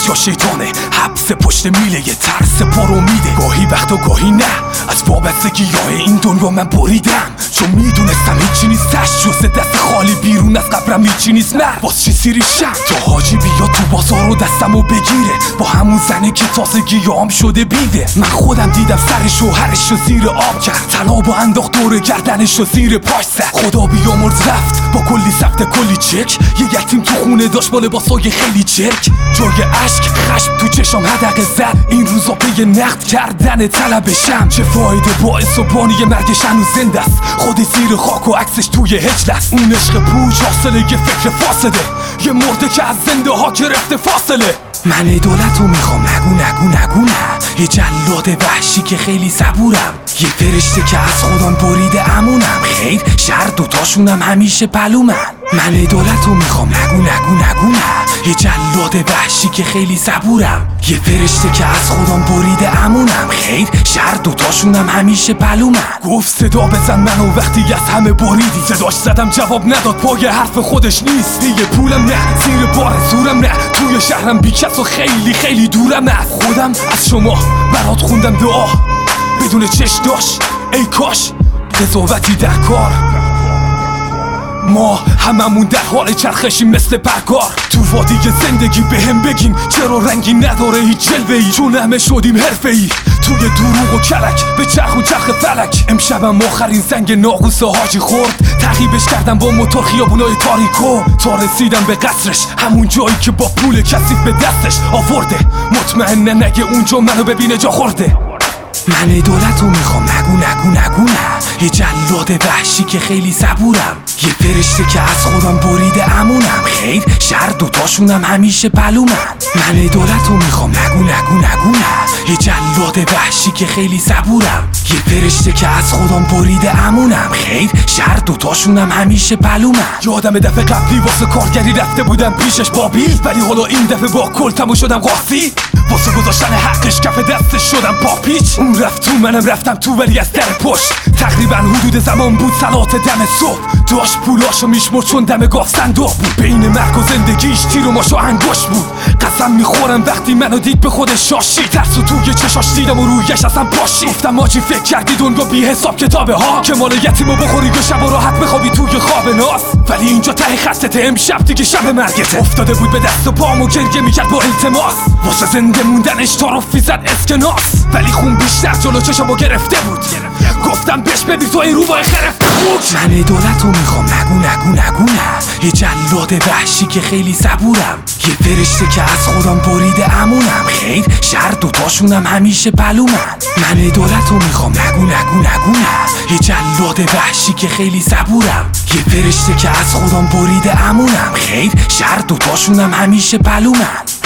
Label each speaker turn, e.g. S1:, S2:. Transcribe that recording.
S1: یا شیطانه، حبس پشت میله، یه ترس پارو میده. گاهی وقت و گاهی نه، از وابستگی های این دنیا من بریدم، چون میدونستم هیچی نیستش جز دست خالی. بیرون از قبرم هیچی نیست، مرد باز چی سیری شم تا حاجی بیا تو بازار و دستمو بگیره، با همون زنه که تازگیام شده بیده. من خودم دیدم سر شوهرش رو زیر آب کرد، طلا انداخت دور گردنش رو زیر پاش زد. خدا بیامرز رفت با کلی سفت کلی چک، یه یتیم تو خونه داشت با لباسای خیلی چرک. جای اشک خشم تو چشام حدقه زد، این روزا پی نقد کردن طلبشم. چه فایده باعث و بانی مرگش هنوز زنده است، خودی زیر خاک و عکسش توی هجل است. اون عشق پوچ حاصل یه فکر فاسده، یه مرده که از زنده ها گرفته فاصله. من عدالتو میخوام، نگو نه، یه جلاد وحشی که خیلی صبورم، یه فرشته که از خودم بریده امونم، خیر شر دوتاشونم همیشه پلومن. من عدالتو میخوام، نگو نه، یه جلاد وحشی که خیلی صبورم، یه فرشته که از خودم بریده امونم، خیر شر دوتاشونم همیشه پلومن. گفت صدا بزن منو وقتی از همه بریدی، صداش زدم جواب نداد، پای حرف خودش نیست. دیگه پولم نه، زیر بار زورم نه، توی شهرم بیکس و خیلی دورم از خودم. از شما برات خوندم دعا بدون چش داشت، ای کاش قضاوتی در کار. ما هممون در حال چرخشیم مثل برگار تو وادی زندگی. بهم بگین چرا رنگی نداره هیچ جلوه‌ای، چون همه شدیم حرفه‌ای توی دروغ و کلک به چرخ و چرخ فلک. امشبم آخرین زنگ ناقوس حاجی خورد، تعقیبش کردم با موتور خیابونای تاریکو، تا رسیدم به قصرش، همون جایی که با پول کثیف به دستش آورده. مطمئنه نگه اونجا منو ببینه جا خورده. من عدالتو میخوام، نگو نه، یه جلاد وحشی که خیلی صبورم، یه فرشته که از خودم بریده امونم، خیر شر دوتاشونم همیشه پلومن. من عدالتو میخوام، نگو نه، یه جلاد وحشی که خیلی صبورم، یه فرشته که از خودم بریده امونم، خیر شر دوتاشونم همیشه پلومن. یادم دفعه قبلی واسه کارگری رفته بودم پیشش بابیل، ولی حالا این دفعه با کلتمو شدم قاسی، واسه گذاشتن حقش کف دستش شدم پاپیچ. اون رفت تو منم رفتم تو، ولی از در پشت. تقریبا حدود زمان بود صلات دم صبح، داشت پولاشو میشمرد چون دم گاف صندوق بود. بین مرگ و زندگیش تیر و ماش و انگشت بود. قسم میخورم وقتی منو دید به خودش شاشید، ترسو توی چشاش دیدم و رویش اصلا پاشید. گفتم ماجی فکر کردی دنیا بی حساب کتابه ها، که مال یتیمو بخوری و شب و راحت بخوابی توی خواب ناز. ولی اینجا ته خستته، امشب دیگه شب مرگته. افتاده بود به دست و پام و گریه میکرد با التماس، واسه زنده موندنش تعارفی زد اسکناس، ولی خون بیشتر جلو چشمو گرفته بود. گفتم بهش ببین تو این روبای خرفته بود. من عدالتو میخوام، نگو نه، یه جلاد وحشی که خیلی صبورم، یه فرشته که از خودم بریده امونم، خیر شر دوتاشونم همیشه پلومن. من عدالتو میخوام، نگو نه، یه جلاد وحشی که خیلی صبورم، یه فرشته که از خودم بریده امونم، خیر شر دوتاشونم همیشه پلومن.